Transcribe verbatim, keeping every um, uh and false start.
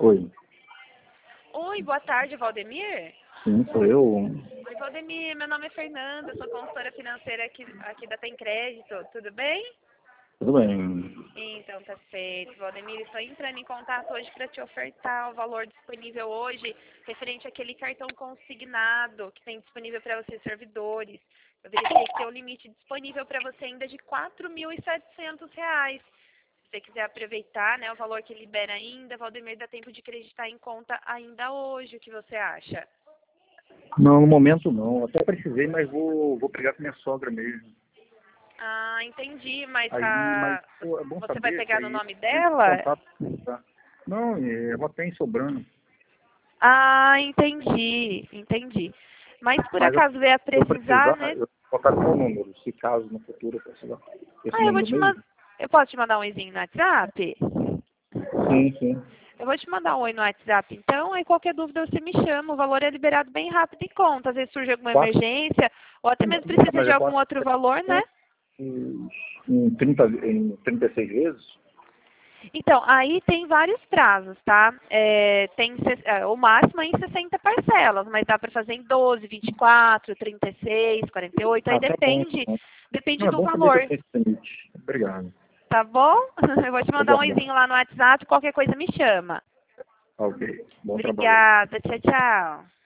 Oi. Oi, boa tarde, Valdemir. Sim, sou eu. Oi, Valdemir, meu nome é Fernanda, sou consultora financeira aqui, aqui da Tem Crédito, tudo bem? Tudo bem. Então, tá feito. Valdemir, estou entrando em contato hoje para te ofertar o valor disponível hoje, referente àquele cartão consignado que tem disponível para vocês servidores. Eu verifiquei que tem um limite disponível para você ainda de quatro mil e setecentos reais. Se você quiser aproveitar, né, o valor que libera ainda, Valdemir, dá tempo de acreditar em conta ainda hoje. O que você acha? Não, no momento não. Até precisei, mas vou, vou pegar com minha sogra mesmo. Ah, entendi, mas Aí, mas ah, pô, é bom você vai saber que pegar no aí nome entra em dela? contato. Tá? Não, é, ela tem sobrando. Ah, entendi, entendi. Mas por Mas eu, acaso vier a eu precisar, precisar, né? eu vou contar com o meu número, se caso no futuro eu precisar. Esse Ah, eu vou número te mandar. mesmo? Eu posso te mandar um oizinho no WhatsApp? Sim, sim. Eu vou te mandar um oi no WhatsApp, então, aí qualquer dúvida você me chama. O valor é liberado bem rápido em conta. Às vezes surge alguma Quatro, emergência, ou até mesmo precisa mas de é algum quatro outro valor, né? em, em, trinta, em trinta e seis vezes? Então, aí tem vários prazos, tá? É, tem se- é, o máximo é em sessenta parcelas, mas dá para fazer em doze, vinte e quatro, trinta e seis, quarenta e oito, aí Ah, tá bom. depende, depende Não, é do bom saber que valor, eu tenho esse limite. Obrigado. tá bom? Eu vou te Vou mandar um guardar. oizinho lá no WhatsApp, qualquer coisa me chama. Ok. Bom trabalho aí. Obrigada, tchau, tchau.